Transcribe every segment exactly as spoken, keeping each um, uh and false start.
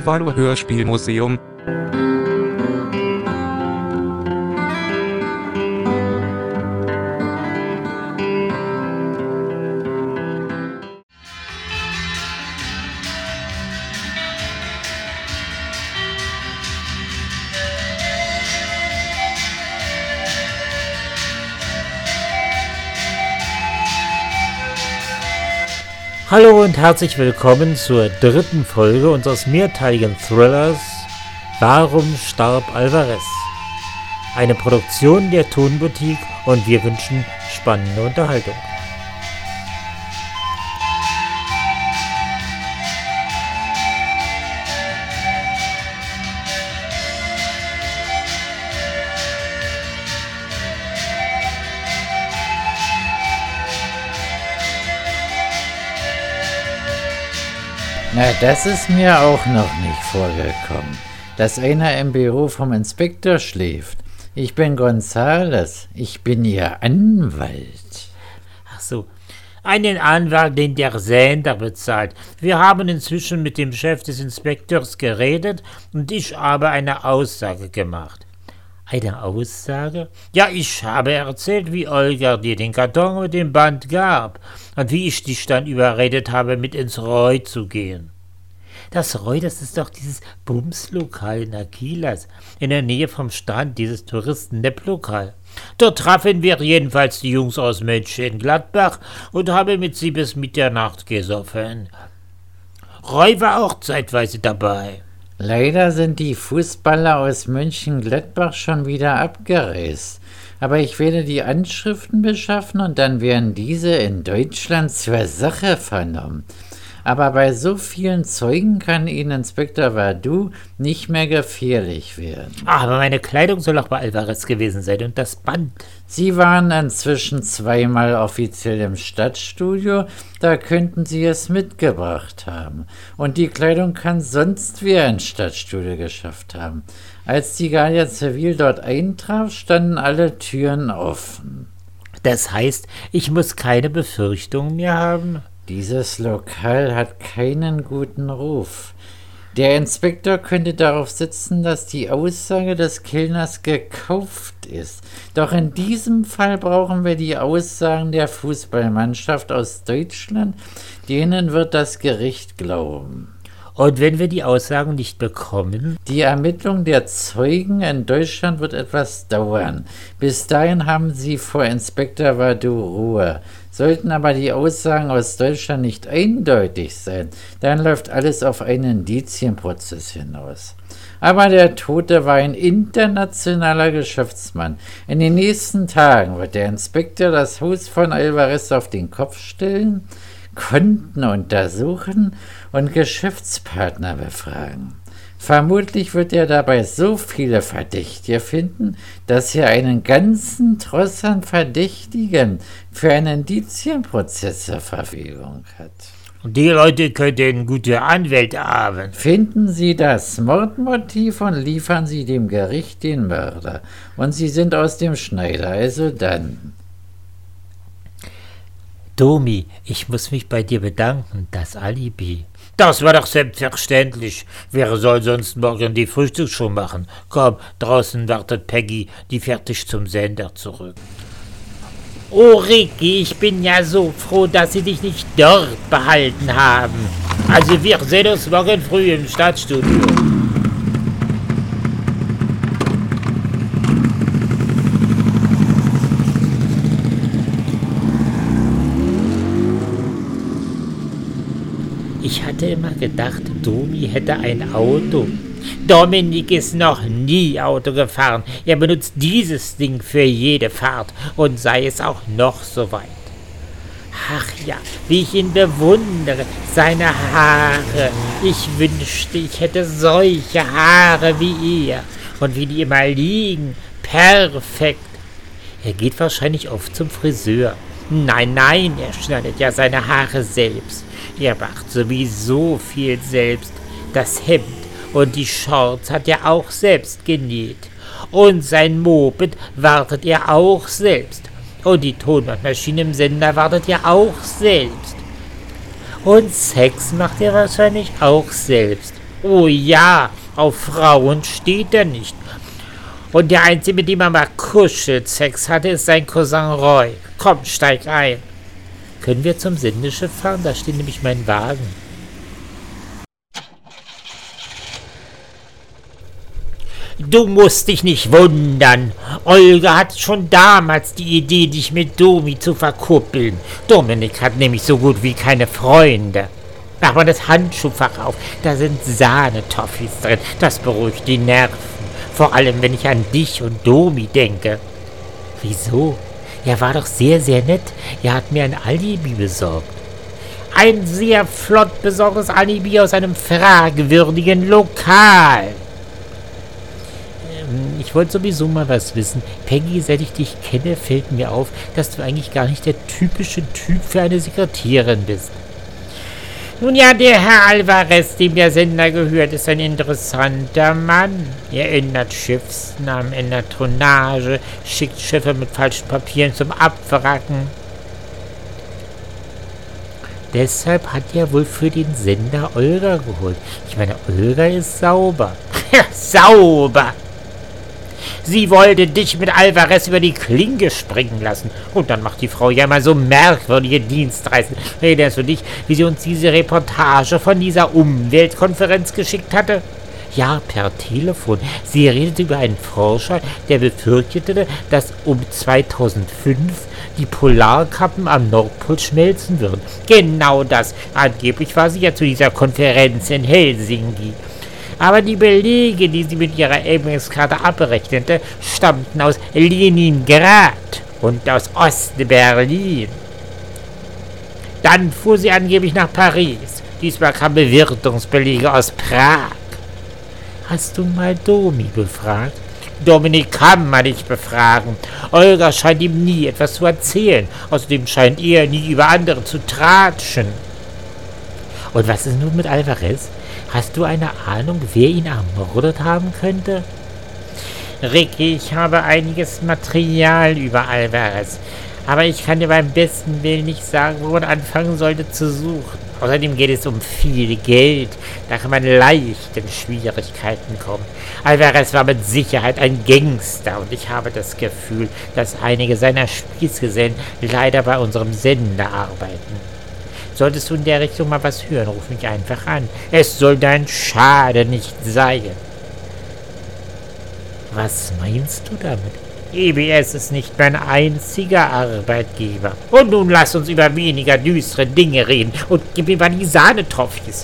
Buffalo Hörspielmuseum. Hallo und herzlich willkommen zur dritten Folge unseres mehrteiligen Thrillers Warum starb Alvarez? Eine Produktion der Tonboutique und wir wünschen spannende Unterhaltung. Na, das ist mir auch noch nicht vorgekommen, dass einer im Büro vom Inspektor schläft. Ich bin Gonzales, ich bin Ihr Anwalt. Ach so, einen Anwalt, den der Sender bezahlt. Wir haben inzwischen mit dem Chef des Inspektors geredet und ich habe eine Aussage gemacht. Eine Aussage? Ja, ich habe erzählt, wie Olga dir den Karton mit dem Band gab und wie ich dich dann überredet habe, mit ins Roy zu gehen. Das Roy, das ist doch dieses Bumslokal in Aquilas, in der Nähe vom Strand, dieses Touristen-Nepp-Lokal. Dort trafen wir jedenfalls die Jungs aus Mönchengladbach und haben mit sie bis Mitternacht gesoffen. Roy war auch zeitweise dabei. Leider sind die Fußballer aus Mönchengladbach schon wieder abgereist. Aber ich werde die Anschriften beschaffen und dann werden diese in Deutschland zur Sache vernommen. Aber bei so vielen Zeugen kann Ihnen Inspektor Verdoux nicht mehr gefährlich werden. Aber meine Kleidung soll auch bei Alvarez gewesen sein und das Band. Sie waren inzwischen zweimal offiziell im Stadtstudio, da könnten Sie es mitgebracht haben. Und die Kleidung kann sonst wer ins Stadtstudio geschafft haben. Als die Guardia Civil dort eintraf, standen alle Türen offen. Das heißt, ich muss keine Befürchtungen mehr haben? Dieses Lokal hat keinen guten Ruf. Der Inspektor könnte darauf sitzen, dass die Aussage des Kellners gekauft ist. Doch in diesem Fall brauchen wir die Aussagen der Fußballmannschaft aus Deutschland. Denen wird das Gericht glauben. Und wenn wir die Aussagen nicht bekommen? Die Ermittlung der Zeugen in Deutschland wird etwas dauern. Bis dahin haben Sie vor Inspektor Verdoux Ruhe. Sollten aber die Aussagen aus Deutschland nicht eindeutig sein, dann läuft alles auf einen Indizienprozess hinaus. Aber der Tote war ein internationaler Geschäftsmann. In den nächsten Tagen wird der Inspektor das Haus von Alvarez auf den Kopf stellen, Konten untersuchen und Geschäftspartner befragen. Vermutlich wird er dabei so viele Verdächtige finden, dass er einen ganzen Tross an Verdächtigen für einen Indizienprozess zur Verfügung hat. Und die Leute könnten gute Anwälte haben. Finden Sie das Mordmotiv und liefern Sie dem Gericht den Mörder. Und Sie sind aus dem Schneider, also dann. Domi, ich muss mich bei dir bedanken, das Alibi. Das war doch selbstverständlich. Wer soll sonst morgen die Frühstücksshow machen? Komm, draußen wartet Peggy, die fährt dich zum Sender zurück. Oh, Ricky, ich bin ja so froh, dass sie dich nicht dort behalten haben. Also wir sehen uns morgen früh im Stadtstudio. Ich hatte immer gedacht, Domi hätte ein Auto. Dominik ist noch nie Auto gefahren. Er benutzt dieses Ding für jede Fahrt und sei es auch noch so weit. Ach ja, wie ich ihn bewundere, seine Haare. Ich wünschte, ich hätte solche Haare wie er. Und wie die immer liegen, perfekt. Er geht wahrscheinlich oft zum Friseur. Nein, nein, er schneidet ja seine Haare selbst. Er macht sowieso viel selbst. Das Hemd und die Shorts hat er auch selbst genäht. Und sein Moped wartet er auch selbst. Und die Tonbandmaschine im Sender wartet er auch selbst. Und Sex macht er wahrscheinlich auch selbst. Oh ja, auf Frauen steht er nicht. Und der Einzige, mit dem er mal Kuschelsex hatte, ist sein Cousin Roy. Komm, steig ein. Können wir zum Sendeschiff fahren? Da steht nämlich mein Wagen. Du musst dich nicht wundern. Olga hat schon damals die Idee, dich mit Domi zu verkuppeln. Dominik hat nämlich so gut wie keine Freunde. Mach mal das Handschuhfach auf. Da sind Sahnetoffees drin. Das beruhigt die Nerven. Vor allem, wenn ich an dich und Domi denke. Wieso? Er war doch sehr, sehr nett. Er hat mir ein Alibi besorgt. Ein sehr flott besorgtes Alibi aus einem fragwürdigen Lokal. Ich wollte sowieso mal was wissen. Peggy, seit ich dich kenne, fällt mir auf, dass du eigentlich gar nicht der typische Typ für eine Sekretärin bist. Nun ja, der Herr Alvarez, dem der Sender gehört, ist ein interessanter Mann. Er ändert Schiffsnamen, ändert Tonnage, schickt Schiffe mit falschen Papieren zum Abwracken. Deshalb hat er wohl für den Sender Olga geholt. Ich meine, Olga ist sauber. Sauber! Sie wollte dich mit Alvarez über die Klinge springen lassen. Und dann macht die Frau ja mal so merkwürdige Dienstreisen. Erinnerst du dich, wie sie uns diese Reportage von dieser Umweltkonferenz geschickt hatte? Ja, per Telefon. Sie redete über einen Forscher, der befürchtete, dass um zweitausendfünf die Polarkappen am Nordpol schmelzen würden. Genau das. Angeblich war sie ja zu dieser Konferenz in Helsinki. Aber die Belege, die sie mit ihrer Amex-Karte abrechnete, stammten aus Leningrad und aus Ostberlin. Dann fuhr sie angeblich nach Paris. Diesmal kamen Bewirtungsbelege aus Prag. Hast du mal Domi befragt? Dominik kann man nicht befragen. Olga scheint ihm nie etwas zu erzählen. Außerdem scheint er nie über andere zu tratschen. Und was ist nun mit Alvarez? Hast du eine Ahnung, wer ihn ermordet haben könnte? Ricky, ich habe einiges Material über Alvarez, aber ich kann dir beim besten Willen nicht sagen, wo man anfangen sollte zu suchen. Außerdem geht es um viel Geld, da kann man leicht in Schwierigkeiten kommen. Alvarez war mit Sicherheit ein Gangster und ich habe das Gefühl, dass einige seiner Spießgesellen leider bei unserem Sender arbeiten. Solltest du in der Richtung mal was hören, ruf mich einfach an. Es soll dein Schade nicht sein. Was meinst du damit? E B S ist nicht mein einziger Arbeitgeber. Und nun lass uns über weniger düstere Dinge reden und gib mir mal die Sahnetoffees.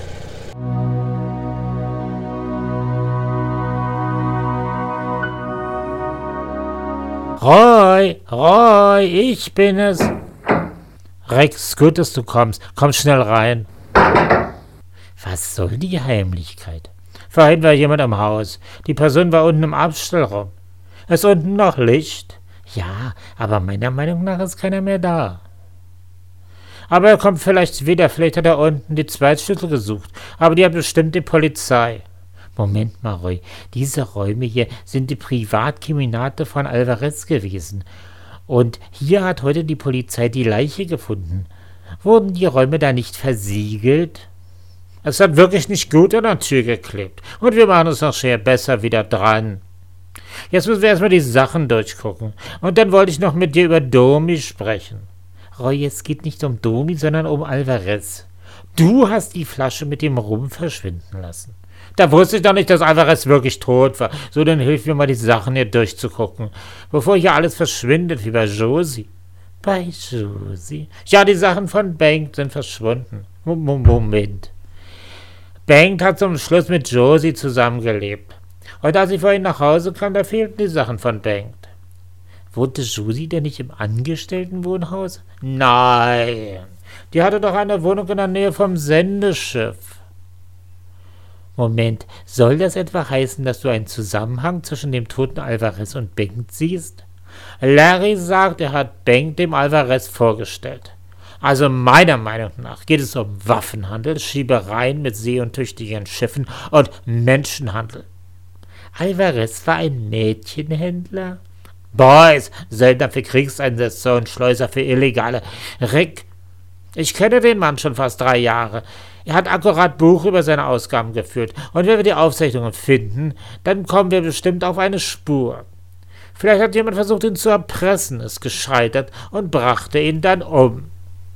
Roy, Roy, ich bin es. Rex, gut, dass du kommst. Komm schnell rein. Was soll die Heimlichkeit? Vorhin war jemand am Haus. Die Person war unten im Abstellraum. Ist unten noch Licht? Ja, aber meiner Meinung nach ist keiner mehr da. Aber er kommt vielleicht wieder. Vielleicht hat er unten die Zweitschlüssel gesucht. Aber die hat bestimmt die Polizei. Moment mal, Roy. Diese Räume hier sind die Privatkeminate von Alvarez gewesen. Und hier hat heute die Polizei die Leiche gefunden. Wurden die Räume da nicht versiegelt? Es hat wirklich nicht gut an der Tür geklebt. Und wir machen es noch schnell besser wieder dran. Jetzt müssen wir erstmal die Sachen durchgucken. Und dann wollte ich noch mit dir über Domi sprechen. Roy, es geht nicht um Domi, sondern um Alvarez. Du hast die Flasche mit dem Rum verschwinden lassen. Da wusste ich doch nicht, dass Alvarez wirklich tot war. So, dann hilf mir mal, die Sachen hier durchzugucken. Bevor hier alles verschwindet, wie bei Josie. Bei Josie? Ja, die Sachen von Bengt sind verschwunden. Moment. Bengt hat zum Schluss mit Josie zusammengelebt. Und als ich vorhin nach Hause kam, da fehlten die Sachen von Bengt. Wohnte Josie denn nicht im Angestelltenwohnhaus? Nein. Die hatte doch eine Wohnung in der Nähe vom Sendeschiff. Moment, soll das etwa heißen, dass du einen Zusammenhang zwischen dem toten Alvarez und Bengt siehst? Larry sagt, er hat Bengt dem Alvarez vorgestellt. Also meiner Meinung nach geht es um Waffenhandel, Schiebereien mit seeuntüchtigen Schiffen und Menschenhandel. Alvarez war ein Mädchenhändler? Boys, Söldner für Kriegseinsätze und Schleuser für Illegale. Rick, ich kenne den Mann schon fast drei Jahre. Er hat akkurat Buch über seine Ausgaben geführt. Und wenn wir die Aufzeichnungen finden, dann kommen wir bestimmt auf eine Spur. Vielleicht hat jemand versucht, ihn zu erpressen, ist gescheitert und brachte ihn dann um.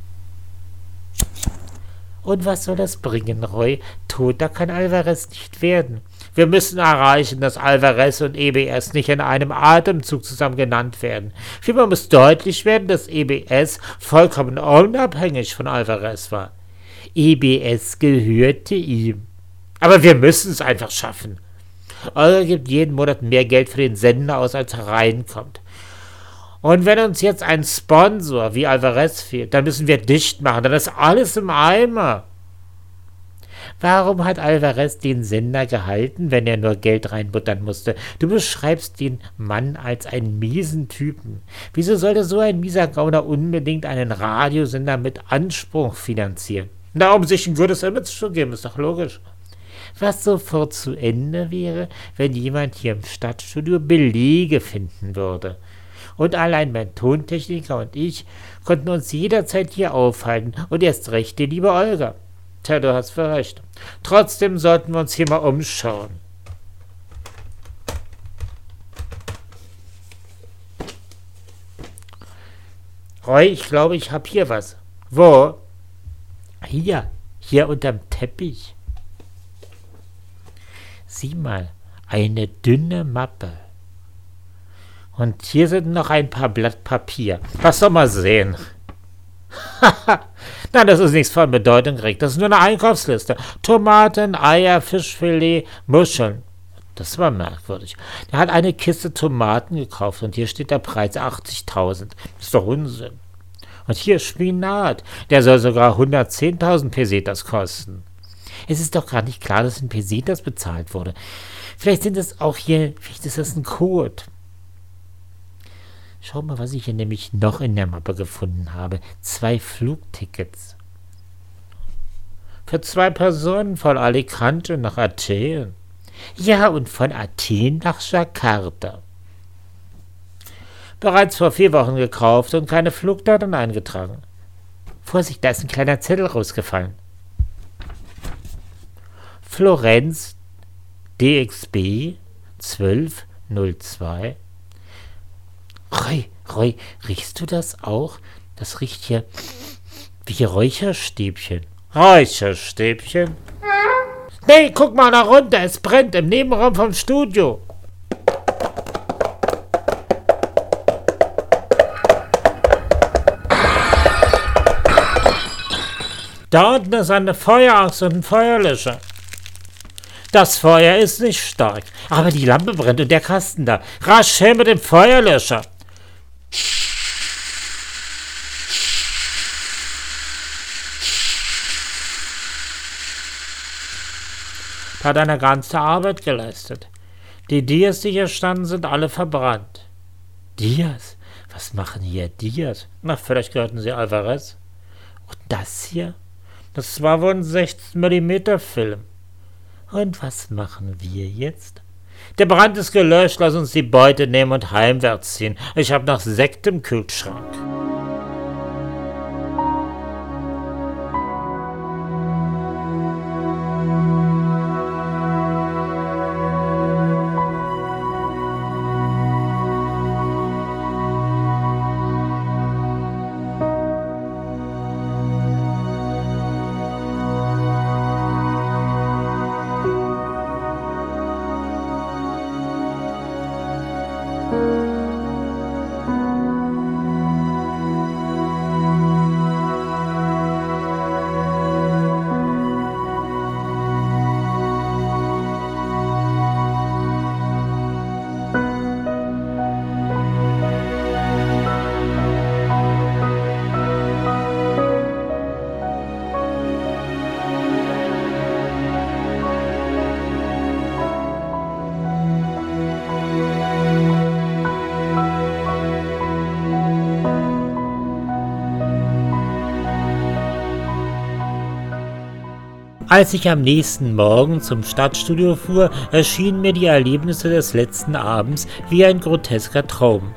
Und was soll das bringen, Roy? Toter kann Alvarez nicht werden. Wir müssen erreichen, dass Alvarez und E B S nicht in einem Atemzug zusammen genannt werden. Vielmehr muss deutlich werden, dass E B S vollkommen unabhängig von Alvarez war. E B S gehörte ihm. Aber wir müssen es einfach schaffen. Olga gibt jeden Monat mehr Geld für den Sender aus, als reinkommt. Und wenn uns jetzt ein Sponsor wie Alvarez fehlt, dann müssen wir dicht machen, dann ist alles im Eimer. Warum hat Alvarez den Sender gehalten, wenn er nur Geld reinbuttern musste? Du beschreibst den Mann als einen miesen Typen. Wieso sollte so ein mieser Gauner unbedingt einen Radiosender mit Anspruch finanzieren? Na, um sich ein gutes Image zu geben, ist doch logisch. Was sofort zu Ende wäre, wenn jemand hier im Stadtstudio Belege finden würde. Und allein mein Tontechniker und ich konnten uns jederzeit hier aufhalten und erst recht die liebe Olga. Tja, du hast für recht. Trotzdem sollten wir uns hier mal umschauen. Roy, ich glaube, ich habe hier was. Wo? Hier, hier unterm Teppich. Sieh mal, eine dünne Mappe. Und hier sind noch ein paar Blatt Papier. Lass doch mal sehen. Haha, nein, das ist nichts von Bedeutung, Rick. Das ist nur eine Einkaufsliste. Tomaten, Eier, Fischfilet, Muscheln. Das war merkwürdig. Der hat eine Kiste Tomaten gekauft und hier steht der Preis achtzigtausend. Das ist doch Unsinn. Und hier Spinat. Der soll sogar hundertzehntausend Pesetas kosten. Es ist doch gar nicht klar, dass in Pesetas bezahlt wurde. Vielleicht sind es auch hier, vielleicht ist das ein Code. Schau mal, was ich hier nämlich noch in der Mappe gefunden habe. Zwei Flugtickets. Für zwei Personen von Alicante nach Athen. Ja, und von Athen nach Jakarta. Bereits vor vier Wochen gekauft und keine Flugdaten eingetragen. Vorsicht, da ist ein kleiner Zettel rausgefallen. Florenz, D X B zwölf null zwei. Roy, Roy, riechst du das auch? Das riecht hier wie Räucherstäbchen. Räucherstäbchen? Nee, guck mal da runter, es brennt im Nebenraum vom Studio. Da unten ist eine Feueraxt und ein Feuerlöscher. Das Feuer ist nicht stark, aber die Lampe brennt und der Kasten da. Rasch her mit dem Feuerlöscher. Da hat eine ganze Arbeit geleistet. Die Dias, die hier standen, sind alle verbrannt. Dias? Was machen hier Dias? Na, vielleicht gehörten sie Alvarez. Und das hier? Das war wohl ein sechzehn Millimeter Film. Und was machen wir jetzt? Der Brand ist gelöscht, lass uns die Beute nehmen und heimwärts ziehen. Ich habe noch Sekt im Kühlschrank. Als ich am nächsten Morgen zum Stadtstudio fuhr, erschienen mir die Erlebnisse des letzten Abends wie ein grotesker Traum.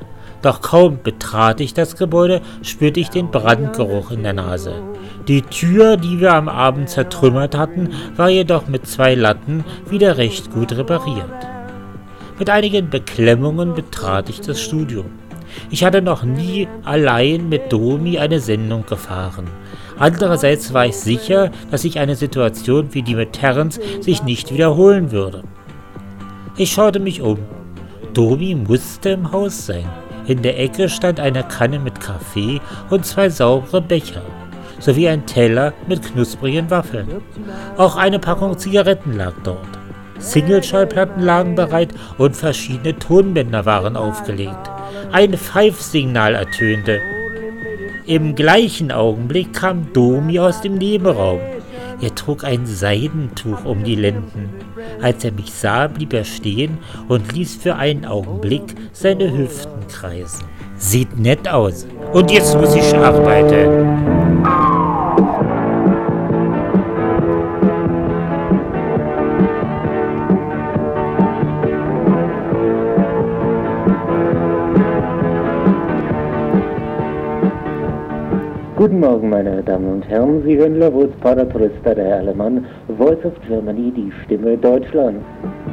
Doch kaum betrat ich das Gebäude, spürte ich den Brandgeruch in der Nase. Die Tür, die wir am Abend zertrümmert hatten, war jedoch mit zwei Latten wieder recht gut repariert. Mit einigen Beklemmungen betrat ich das Studio. Ich hatte noch nie allein mit Domi eine Sendung gefahren. Andererseits war ich sicher, dass sich eine Situation wie die mit Terrence sich nicht wiederholen würde. Ich schaute mich um. Domi musste im Haus sein. In der Ecke stand eine Kanne mit Kaffee und zwei saubere Becher, sowie ein Teller mit knusprigen Waffeln. Auch eine Packung Zigaretten lag dort. Single-Schallplatten lagen bereit und verschiedene Tonbänder waren aufgelegt. Ein Pfeifsignal ertönte. Im gleichen Augenblick kam Domi aus dem Nebenraum. Er trug ein Seidentuch um die Lenden. Als er mich sah, blieb er stehen und ließ für einen Augenblick seine Hüften kreisen. Sieht nett aus. Und jetzt muss ich arbeiten. Guten Morgen, meine Damen und Herren. Sie hören La Voz para Turista der Alemann, Voice of Germany, die Stimme Deutschlands.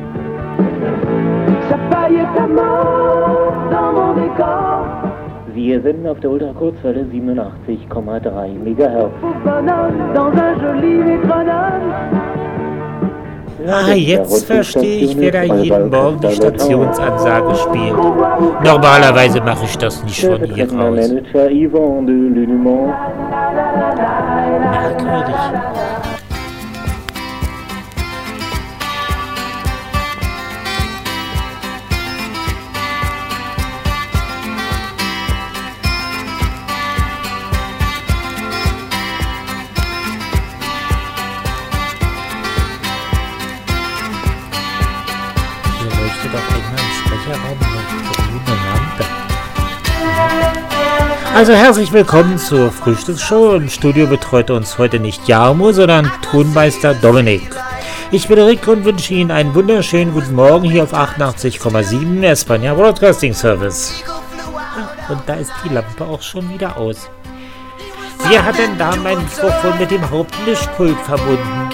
Wir senden auf der Ultrakurzwelle siebenundachtzig Komma drei Megahertz. Ah, jetzt verstehe ich, wer da jeden Morgen die Stationsansage spielt. Normalerweise mache ich das nicht von hier aus. Merkwürdig. Also herzlich willkommen zur Frühstücksshow. Im Studio betreut uns heute nicht Jarmo, sondern Tonmeister Dominik. Ich bin Rick und wünsche Ihnen einen wunderschönen guten Morgen hier auf achtundachtzig Komma sieben Espanja Broadcasting Service. Und da ist die Lampe auch schon wieder aus. Wir hatten da mein Mikrofon mit dem Hauptmischpult verbunden.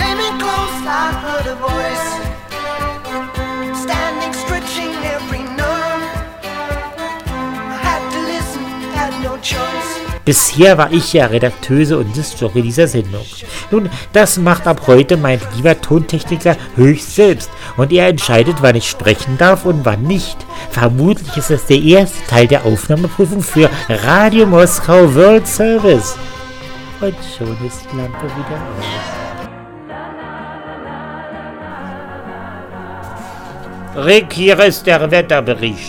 Bisher war ich ja Redakteuse und Disc-Jockey dieser Sendung. Nun, das macht ab heute mein lieber Tontechniker höchst selbst und er entscheidet, wann ich sprechen darf und wann nicht. Vermutlich ist das der erste Teil der Aufnahmeprüfung für Radio Moskau World Service. Und schon ist die Lampe wieder aus. Rick, hier ist der Wetterbericht.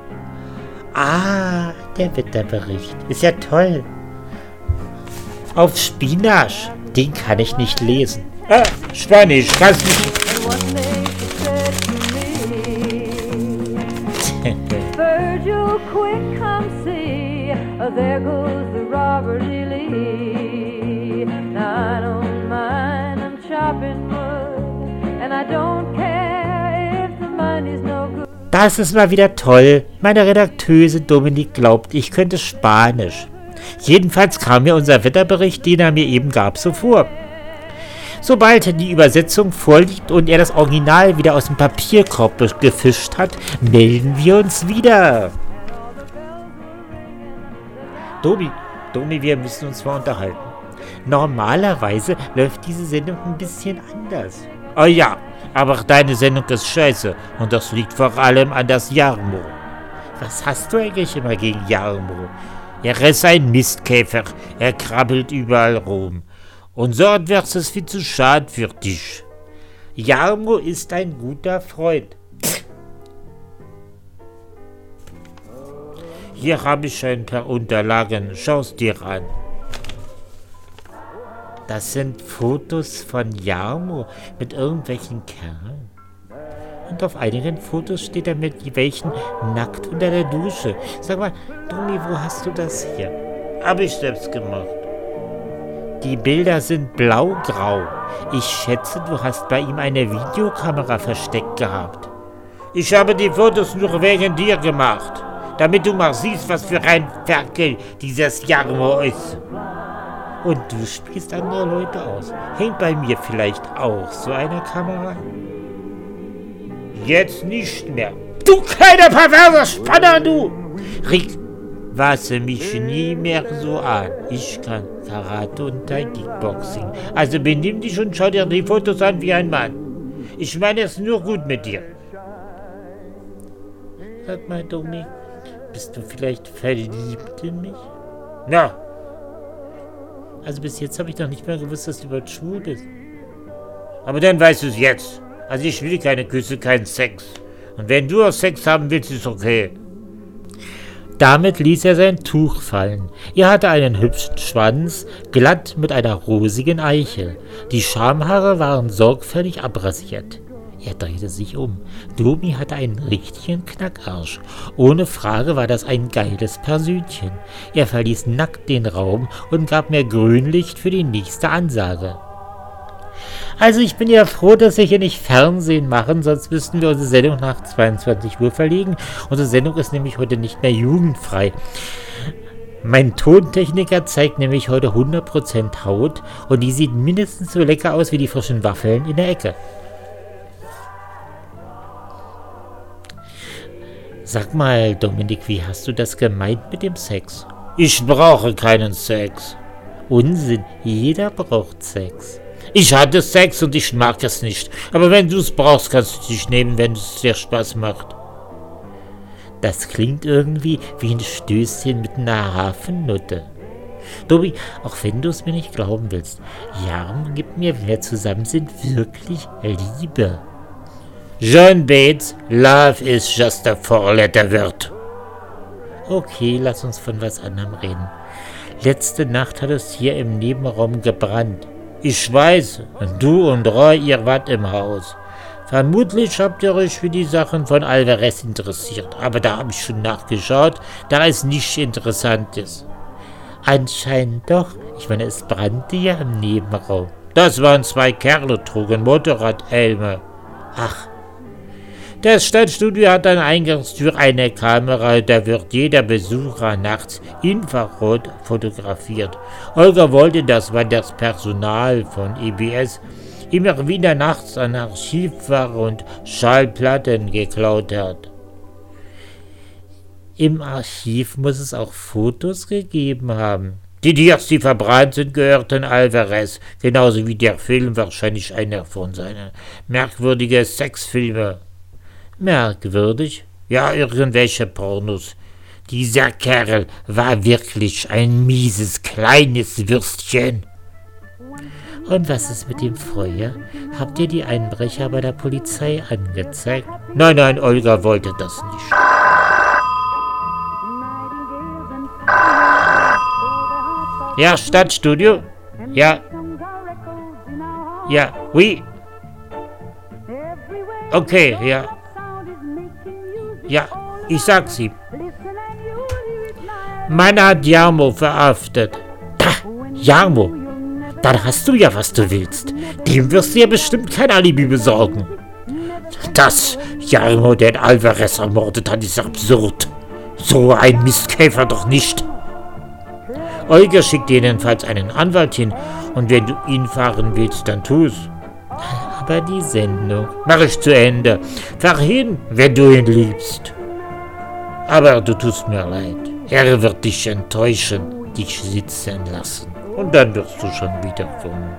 Ah, der Wetterbericht. Ist ja toll. Auf Spinasch. Den kann ich nicht lesen. Ah, Spanisch. Kannst nicht. Virgil, quick, come see. There goes the Robert E. Lee. I don't mind, I'm chopping wood. And I don't care if the money's no good. Das ist mal wieder toll. Meine Redakteuse Dominik glaubt, ich könnte Spanisch. Jedenfalls kam mir unser Wetterbericht, den er mir eben gab, so vor. Sobald die Übersetzung vorliegt und er das Original wieder aus dem Papierkorb gefischt hat, melden wir uns wieder. Domi, Domi, wir müssen uns mal unterhalten. Normalerweise läuft diese Sendung ein bisschen anders. Oh ja, aber deine Sendung ist scheiße und das liegt vor allem an das Jarmo. Was hast du eigentlich immer gegen Jarmo? Er ist ein Mistkäfer, er krabbelt überall rum. Und so wird es viel zu schade für dich. Jarmo ist ein guter Freund. Hier habe ich ein paar Unterlagen, schau's dir an. Das sind Fotos von Jarmo mit irgendwelchen Kerlen. Und auf einigen Fotos steht er mit welchen nackt unter der Dusche. Sag mal, Domi, wo hast du das hier? Hab ich selbst gemacht. Die Bilder sind blau-grau. Ich schätze, du hast bei ihm eine Videokamera versteckt gehabt. Ich habe die Fotos nur wegen dir gemacht. damit du mal siehst, was für ein Ferkel dieses Jarmo ist. Und du spielst andere Leute aus. Hängt bei mir vielleicht auch so eine Kamera? Jetzt nicht mehr. Du kleiner perverser Spanner, du! Rick, fasse mich nie mehr so an. Ich kann Karate und Kickboxing. Also benimm dich und schau dir die Fotos an wie ein Mann. Ich meine es nur gut mit dir. Sag mal, Domi, bist du vielleicht verliebt in mich? Na. Also bis jetzt habe ich noch nicht mal gewusst, dass du überhaupt schwul bist. Aber dann weißt du es jetzt. Also ich will keine Küsse, keinen Sex. Und wenn du auch Sex haben willst, ist okay. Damit ließ er sein Tuch fallen. Er hatte einen hübschen Schwanz, glatt mit einer rosigen Eichel. Die Schamhaare waren sorgfältig abrasiert. Er drehte sich um. Domi hatte einen richtigen Knackarsch. Ohne Frage war das ein geiles Persönchen. Er verließ nackt den Raum und gab mir Grünlicht für die nächste Ansage. Also ich bin ja froh, dass wir hier nicht Fernsehen machen, sonst müssten wir unsere Sendung nach zweiundzwanzig Uhr verlegen. Unsere Sendung ist nämlich heute nicht mehr jugendfrei. Mein Tontechniker zeigt nämlich heute hundert Prozent Haut und die sieht mindestens so lecker aus wie die frischen Waffeln in der Ecke. Sag mal, Dominik, wie hast du das gemeint mit dem Sex? Ich brauche keinen Sex. Unsinn, jeder braucht Sex. Ich hatte Sex und ich mag es nicht. Aber wenn du es brauchst, kannst du dich nehmen, wenn es dir Spaß macht. Das klingt irgendwie wie ein Stößchen mit einer Hafennutte. Dobi, auch wenn du es mir nicht glauben willst, Jarm gibt mir, wenn wir zusammen sind, wirklich Liebe. John Bates, love is just a four-letter word. Okay, lass uns von was anderem reden. Letzte Nacht hat es hier im Nebenraum gebrannt. Ich weiß, du und Roy, ihr wart im Haus. Vermutlich habt ihr euch für die Sachen von Alvarez interessiert, aber da habe ich schon nachgeschaut, da ist nichts Interessantes. Anscheinend doch, ich meine, es brannte ja im Nebenraum. Das waren zwei Kerle, trugen Motorradhelme. Ach. Das Stadtstudio hat an der Eingangstür eine Kamera, da wird jeder Besucher nachts infrarot fotografiert. Olga wollte das, weil das Personal von E B S immer wieder nachts an Archivware und Schallplatten geklaut hat. Im Archiv muss es auch Fotos gegeben haben. Die Dias, die verbrannt sind, gehörten Alvarez, genauso wie der Film wahrscheinlich einer von seinen merkwürdigen Sexfilmen. Merkwürdig? Ja, irgendwelche Pornos. Dieser Kerl war wirklich ein mieses, kleines Würstchen. Und was ist mit dem Feuer? Habt ihr die Einbrecher bei der Polizei angezeigt? Nein, nein, Olga wollte das nicht. Ja, Stadtstudio? Ja. Ja, oui. Okay, ja. Ja, ich sag's ihm. Meiner hat Jarmo verhaftet. Da, Jarmo. Dann hast du ja, was du willst. Dem wirst du ja bestimmt kein Alibi besorgen. Dass Jarmo den Alvarez ermordet hat, ist absurd. So ein Mistkäfer doch nicht. Olga schickt jedenfalls einen Anwalt hin und wenn du ihn fahren willst, dann tu's. Aber die Sendung mach ich zu Ende. Fahr hin, wenn du ihn liebst. Aber du tust mir leid. Er wird dich enttäuschen, dich sitzen lassen. Und dann wirst du schon wiederkommen.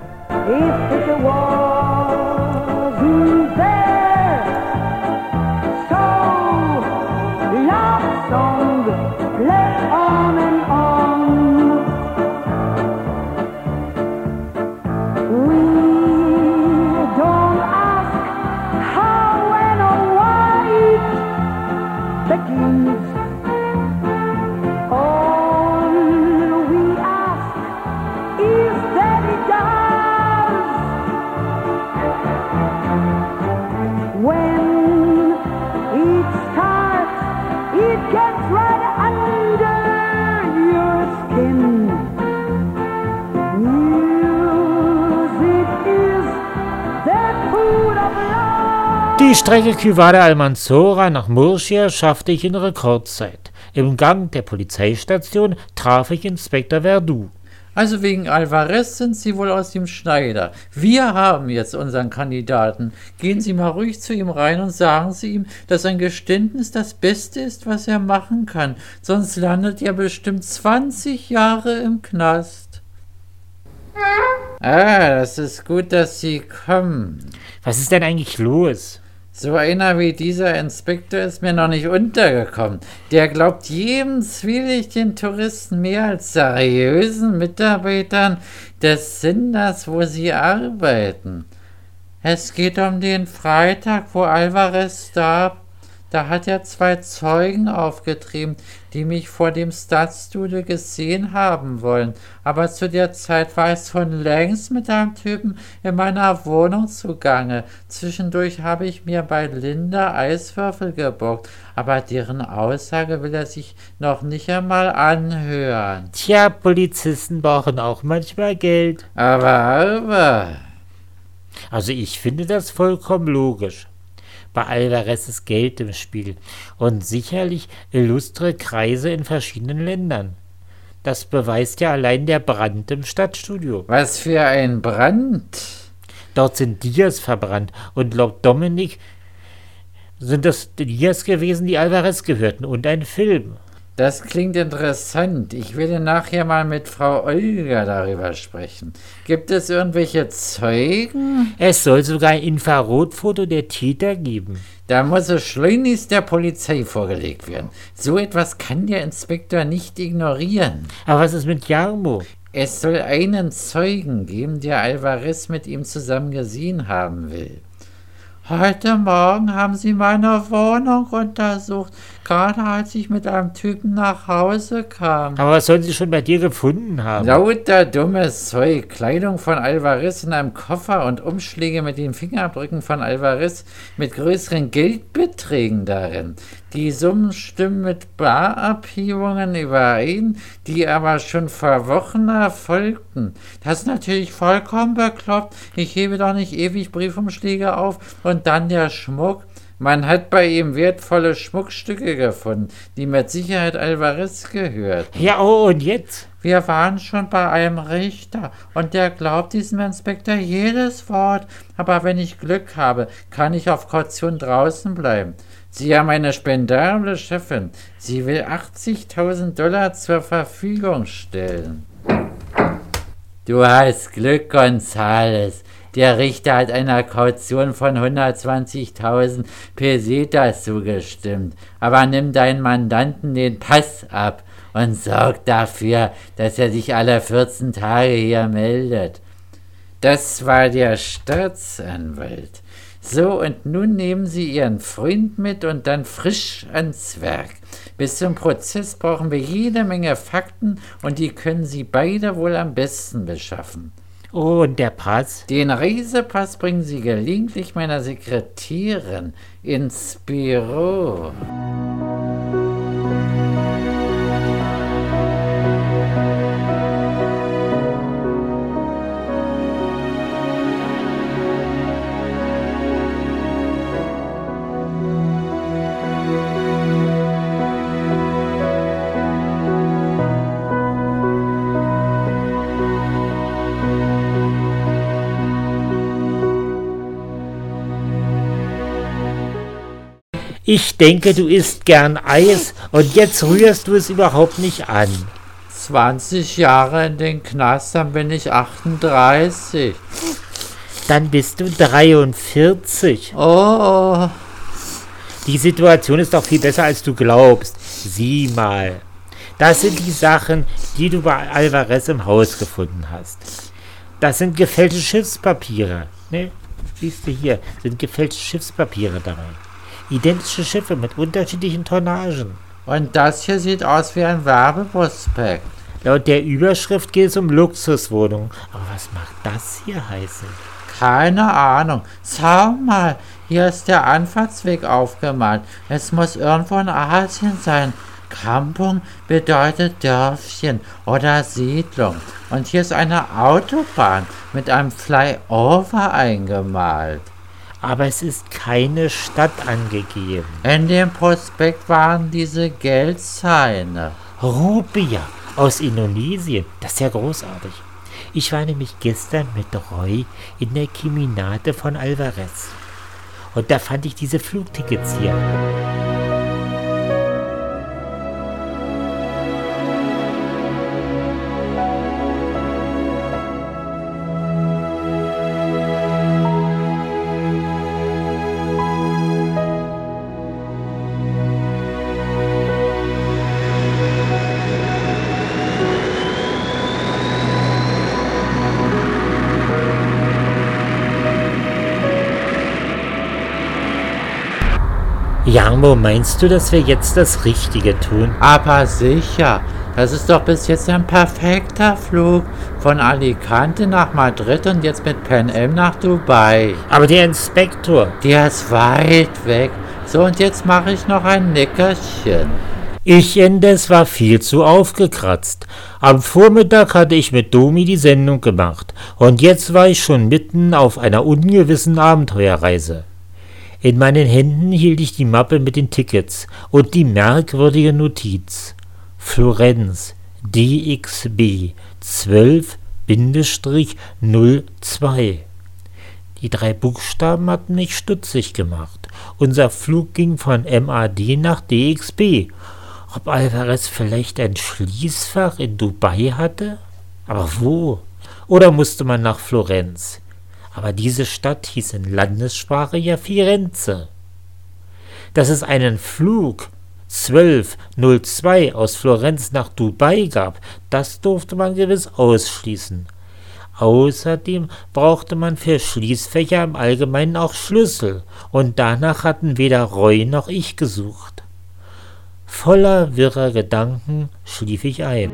Die Strecke Quivada Almanzora nach Murcia schaffte ich in Rekordzeit. Im Gang der Polizeistation traf ich Inspektor Verdu. Also wegen Alvarez sind Sie wohl aus dem Schneider. Wir haben jetzt unseren Kandidaten. Gehen Sie mal ruhig zu ihm rein und sagen Sie ihm, dass ein Geständnis das Beste ist, was er machen kann. Sonst landet er bestimmt zwanzig Jahre im Knast. Ah, das ist gut, dass Sie kommen. Was ist denn eigentlich los? So einer wie dieser Inspektor ist mir noch nicht untergekommen. Der glaubt jedem zwielichtigen Touristen mehr als seriösen Mitarbeitern des Senders, wo sie arbeiten. Es geht um den Freitag, wo Alvarez starb. Da hat er zwei Zeugen aufgetrieben, die mich vor dem Stadtstudio gesehen haben wollen. Aber zu der Zeit war ich schon längst mit einem Typen in meiner Wohnung zugange. Zwischendurch habe ich mir bei Linda Eiswürfel gebockt, aber deren Aussage will er sich noch nicht einmal anhören. Tja, Polizisten brauchen auch manchmal Geld. Aber, aber... Also ich finde das vollkommen logisch. Bei Alvarez ist Geld im Spiel und sicherlich illustre Kreise in verschiedenen Ländern. Das beweist ja allein der Brand im Stadtstudio. Was für ein Brand? Dort sind Dias verbrannt und laut Dominik sind das Dias gewesen, die Alvarez gehörten und ein Film. Das klingt interessant. Ich werde nachher mal mit Frau Olga darüber sprechen. Gibt es irgendwelche Zeugen? Es soll sogar ein Infrarotfoto der Täter geben. Da muss es schleunigst der Polizei vorgelegt werden. So etwas kann der Inspektor nicht ignorieren. Aber was ist mit Jarmo? Es soll einen Zeugen geben, der Alvarez mit ihm zusammen gesehen haben will. Heute Morgen haben sie meine Wohnung untersucht, gerade als ich mit einem Typen nach Hause kam. Aber was sollen sie schon bei dir gefunden haben? Lauter dummes Zeug, Kleidung von Alvarez in einem Koffer und Umschläge mit den Fingerabdrücken von Alvarez mit größeren Geldbeträgen darin. Die Summen stimmen mit Barabhebungen überein, die aber schon vor Wochen erfolgten. Das ist natürlich vollkommen bekloppt. Ich hebe doch nicht ewig Briefumschläge auf und dann der Schmuck. Man hat bei ihm wertvolle Schmuckstücke gefunden, die mit Sicherheit Alvarez gehört. Ja, oh, und jetzt? Wir waren schon bei einem Richter und der glaubt diesem Inspektor jedes Wort. Aber wenn ich Glück habe, kann ich auf Kaution draußen bleiben. Sie haben eine spendable Chefin. Sie will achtzigtausend Dollar zur Verfügung stellen. Du hast Glück, Gonzales. Der Richter hat einer Kaution von hundertzwanzigtausend Pesetas zugestimmt. Aber nimm deinen Mandanten den Pass ab und sorg dafür, dass er sich alle vierzehn Tage hier meldet. Das war der Staatsanwalt. So, und nun nehmen Sie Ihren Freund mit und dann frisch ans Werk. Bis zum Prozess brauchen wir jede Menge Fakten und die können Sie beide wohl am besten beschaffen. Oh, und der Pass? Den Reisepass bringen Sie gelegentlich meiner Sekretärin ins Büro. Ich denke, du isst gern Eis und jetzt rührst du es überhaupt nicht an. zwanzig Jahre in den Knast, dann bin ich achtunddreißig. Dann bist du dreiundvierzig. Oh. Die Situation ist doch viel besser, als du glaubst. Sieh mal. Das sind die Sachen, die du bei Alvarez im Haus gefunden hast. Das sind gefälschte Schiffspapiere. Ne? Siehst du hier, sind gefälschte Schiffspapiere dabei. Identische Schiffe mit unterschiedlichen Tonnagen. Und das hier sieht aus wie ein Werbeprospekt. Laut der Überschrift geht es um Luxuswohnungen. Aber was macht das hier heißen? Keine Ahnung. Schau mal, hier ist der Anfahrtsweg aufgemalt. Es muss irgendwo in Asien sein. Kampung bedeutet Dörfchen oder Siedlung. Und hier ist eine Autobahn mit einem Flyover eingemalt. Aber es ist keine Stadt angegeben. In dem Prospekt waren diese Geldzähne. Rupiah aus Indonesien, das ist ja großartig. Ich war nämlich gestern mit Roy in der Keminate von Alvarez. Und da fand ich diese Flugtickets hier. Jarmo, meinst du, dass wir jetzt das Richtige tun? Aber sicher, das ist doch bis jetzt ein perfekter Flug. Von Alicante nach Madrid und jetzt mit Pan Am nach Dubai. Aber der Inspektor... Der ist weit weg. So, und jetzt mache ich noch ein Nickerchen. Ich indes war viel zu aufgekratzt. Am Vormittag hatte ich mit Domi die Sendung gemacht. Und jetzt war ich schon mitten auf einer ungewissen Abenteuerreise. In meinen Händen hielt ich die Mappe mit den Tickets und die merkwürdige Notiz. Florenz, D X B zwölf null zwei. Die drei Buchstaben hatten mich stutzig gemacht. Unser Flug ging von M A D nach D X B. Ob Alvarez vielleicht ein Schließfach in Dubai hatte? Aber wo? Oder musste man nach Florenz? Aber diese Stadt hieß in Landessprache ja Firenze. Dass es einen Flug zwölf null zwei aus Florenz nach Dubai gab, das durfte man gewiss ausschließen. Außerdem brauchte man für Schließfächer im Allgemeinen auch Schlüssel, und danach hatten weder Roy noch ich gesucht. Voller wirrer Gedanken schlief ich ein.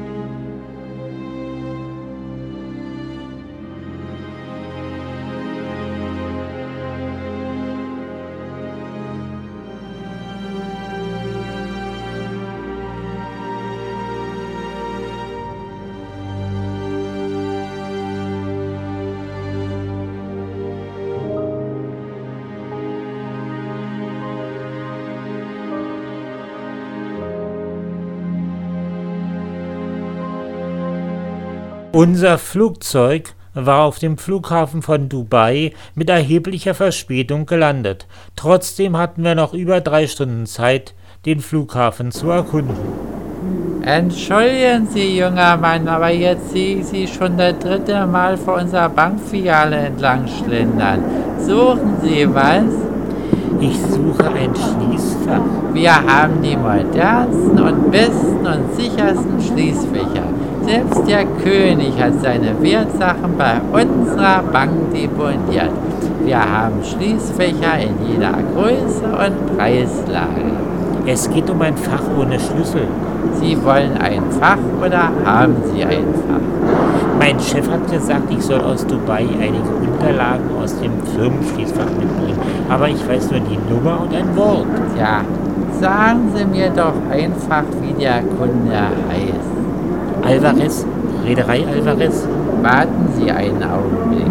Unser Flugzeug war auf dem Flughafen von Dubai mit erheblicher Verspätung gelandet. Trotzdem hatten wir noch über drei Stunden Zeit, den Flughafen zu erkunden. Entschuldigen Sie, junger Mann, aber jetzt sehe ich Sie schon das dritte Mal vor unserer Bankfiliale entlang schlendern. Suchen Sie was? Ich suche ein Schließfach. Wir haben die modernsten und besten und sichersten Schließfächer. Selbst der König hat seine Wertsachen bei unserer Bank deponiert. Wir haben Schließfächer in jeder Größe und Preislage. Es geht um ein Fach ohne Schlüssel. Sie wollen ein Fach oder haben Sie ein Fach? Mein Chef hat gesagt, ich soll aus Dubai einige Unterlagen aus dem Firmenschließfach mitbringen. Aber ich weiß nur die Nummer und ein Wort. Tja, sagen Sie mir doch einfach, wie der Kunde heißt. Alvarez, Reederei Alvarez. Warten Sie einen Augenblick.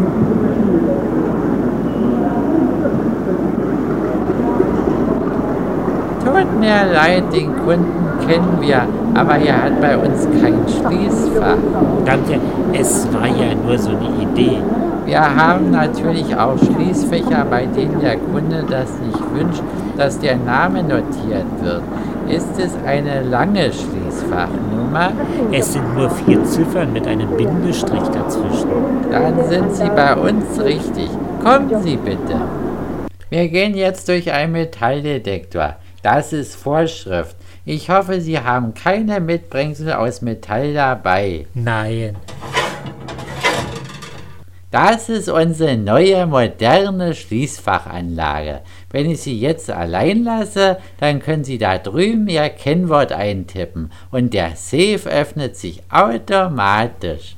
Tut mir leid, den Kunden kennen wir, aber er hat bei uns kein Schließfach. Danke, es war ja nur so eine Idee. Wir haben natürlich auch Schließfächer, bei denen der Kunde das nicht wünscht, dass der Name notiert wird. Ist es eine lange Schließfachnummer? Es sind nur vier Ziffern mit einem Bindestrich dazwischen. Dann sind Sie bei uns richtig. Kommen Sie bitte. Wir gehen jetzt durch einen Metalldetektor. Das ist Vorschrift. Ich hoffe, Sie haben keine Mitbringsel aus Metall dabei. Nein. Das ist unsere neue, moderne Schließfachanlage. Wenn ich Sie jetzt allein lasse, dann können Sie da drüben Ihr Kennwort eintippen und der Safe öffnet sich automatisch.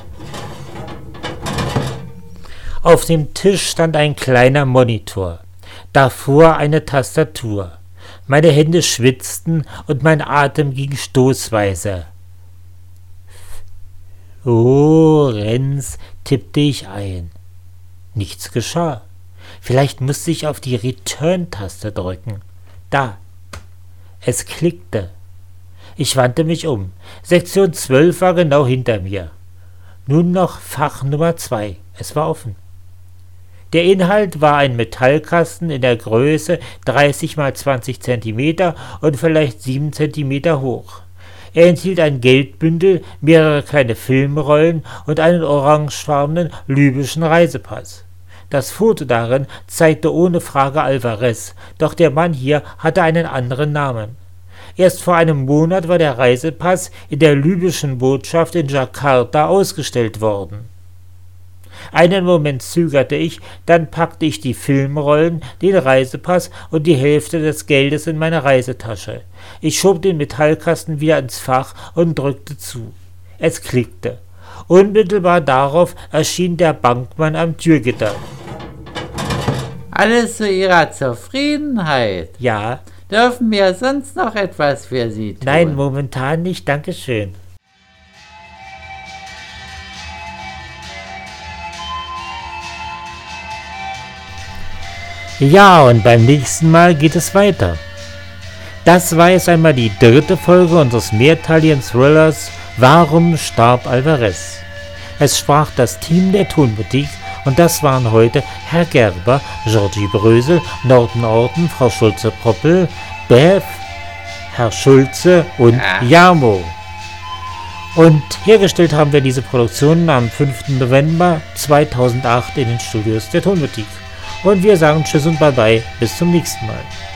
Auf dem Tisch stand ein kleiner Monitor. Davor eine Tastatur. Meine Hände schwitzten und mein Atem ging stoßweise. Florenz, tippte ich ein. Nichts geschah. Vielleicht musste ich auf die Return-Taste drücken. Da. Es klickte. Ich wandte mich um. Sektion zwölf war genau hinter mir. Nun noch Fach Nummer zwei. Es war offen. Der Inhalt war ein Metallkasten in der Größe dreißig mal zwanzig Zentimeter und vielleicht sieben Zentimeter hoch. Er enthielt ein Geldbündel, mehrere kleine Filmrollen und einen orangefarbenen libyschen Reisepass. Das Foto darin zeigte ohne Frage Alvarez, doch der Mann hier hatte einen anderen Namen. Erst vor einem Monat war der Reisepass in der libyschen Botschaft in Jakarta ausgestellt worden. Einen Moment zögerte ich, dann packte ich die Filmrollen, den Reisepass und die Hälfte des Geldes in meine Reisetasche. Ich schob den Metallkasten wieder ins Fach und drückte zu. Es klickte. Unmittelbar darauf erschien der Bankmann am Türgitter. Alles zu Ihrer Zufriedenheit. Ja. Dürfen wir sonst noch etwas für Sie tun? Nein, momentan nicht, Dankeschön. Ja, und beim nächsten Mal geht es weiter. Das war jetzt einmal die dritte Folge unseres mehrteiligen Thrillers Warum starb Alvarez? Es sprach das Team der Tonboutique und das waren heute Herr Gerber, Georgie Brösel, Norton Orton, Frau Schulze-Proppel, Beth, Herr Schulze und Jamo. Und hergestellt haben wir diese Produktion am fünften November zweitausendacht in den Studios der Tonboutique. Und wir sagen Tschüss und Bye-bye, bis zum nächsten Mal.